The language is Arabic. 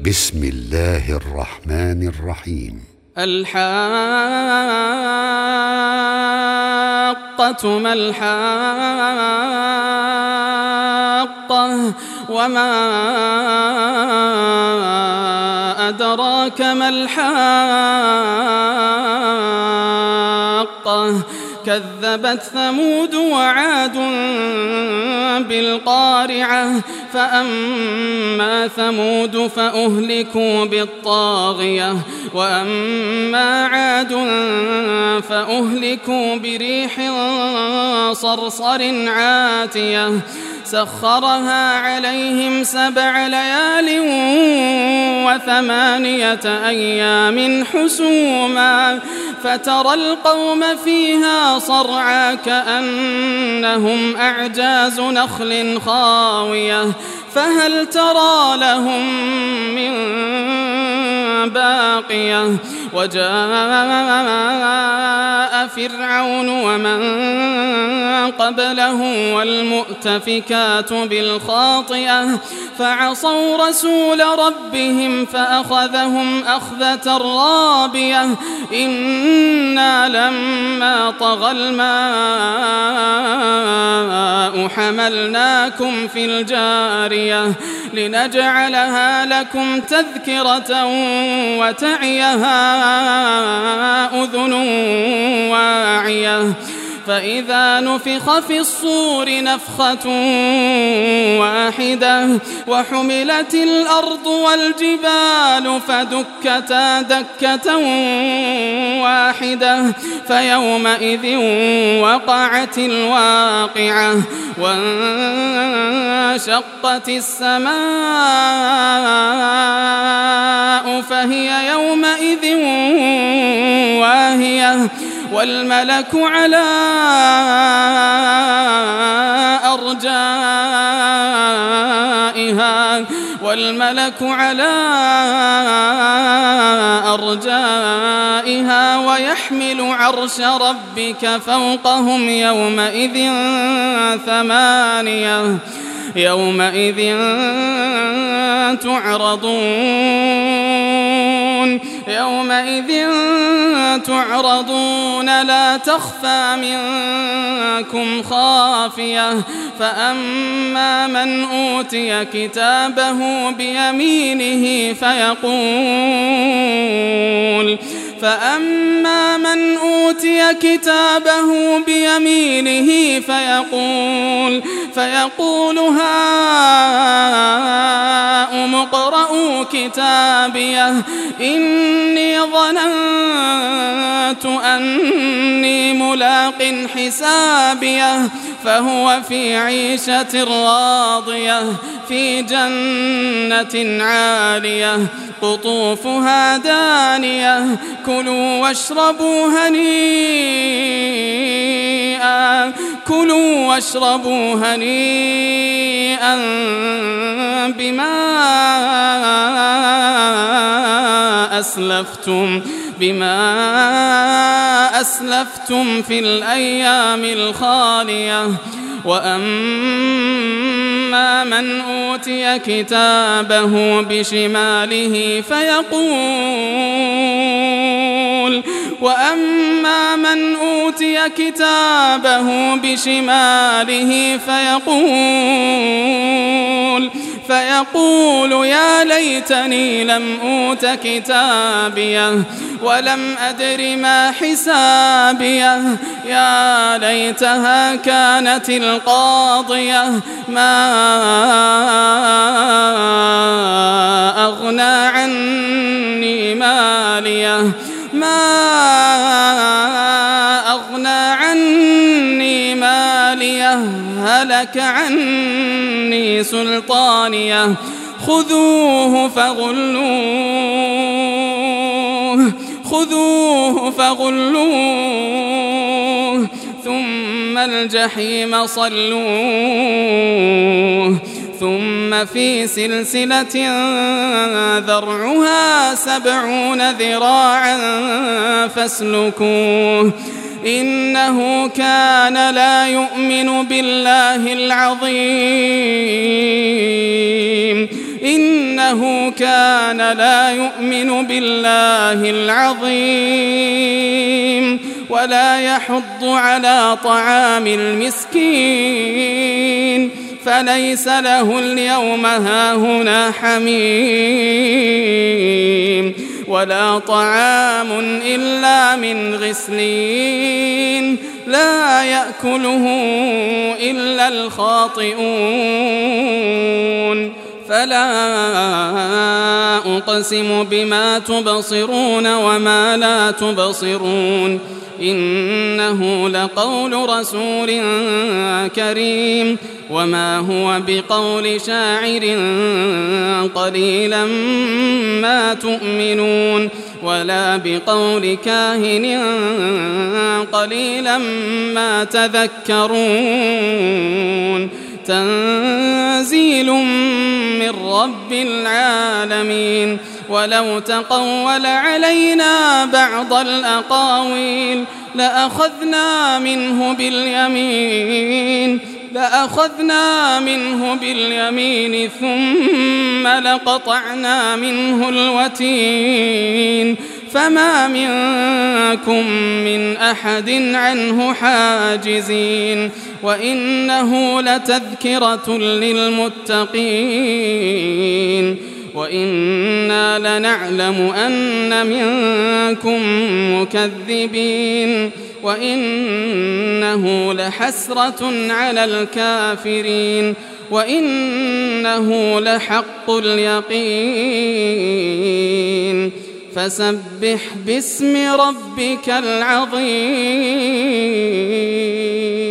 بسم الله الرحمن الرحيم. الحاقة ما الحاقة وما أدراك ما الحاقة كذبت ثمود وعاد بالقارعة فأما ثمود فأهلكوا بالطاغية وأما عاد فأهلكوا بريح صرصر عاتية سخرها عليهم 7 ليال و8 أيام حسوما فترى القوم فيها صرعى كأنهم أعجاز نخل خاوية فهل ترى لهم من باقية وجاء فرعون ومن قبله والمؤتفكات بالخاطئة فعصوا رسول ربهم فأخذهم أخذة رابية إنا لما طغى الماء حملناكم في الجارية لنجعلها لكم تذكرة وتعيها أذن واعية فإذا نفخ في الصور نفخة واحدة وحملت الأرض والجبال فدكتا دكة واحدة فيومئذ وقعت الواقعة وانشقت السماء فهي يومئذ واهية والملك على أرجائها ويحمل عرش ربك فوقهم يومئذ تعرضون لا تخفى منكم خافية فأما من أوتي كتابه بيمينه فيقول هاؤم اقرءوا كتابيه إني ظننت أني ملاق حسابيه فهو في عيشة راضية في جنة عالية قطوفها دانية كلوا واشربوا هنيئا بما أسلفتم في الأيام الخالية وأما من أوتي كتابه بشماله فيقول يا ليتني لم أوت كتابيه ولم أدر ما حسابيه يا ليتها كانت القاضية ما أغنى عني ماليه هلك عني سلطانيه خذوه فغلوه ثم الجحيم صلوه ثم في سلسلة ذرعها 70 ذراعا فاسلكوه إنه كان لا يؤمن بالله العظيم إنه كان لا يؤمن بالله العظيم ولا يحض على طعام المسكين فليس له اليوم هاهنا حميم ولا طعام إلا من غسلين لا يأكله إلا الخاطئون فلا أقسم بما تبصرون وما لا تبصرون إنه لقول رسول كريم وما هو بقول شاعر قليلا ما تؤمنون ولا بقول كاهن قليلا ما تذكرون تنزيل من رب العالمين ولو تقول علينا بعض الأقاويل لأخذنا منه باليمين ثم لقطعنا منه الوتين فما منكم من أحد عنه حاجزين وإنه لتذكرة للمتقين وإنا لنعلم أن منكم مكذبين وإنه لحسرة على الكافرين وإنه لحق اليقين فسبح باسم ربك العظيم.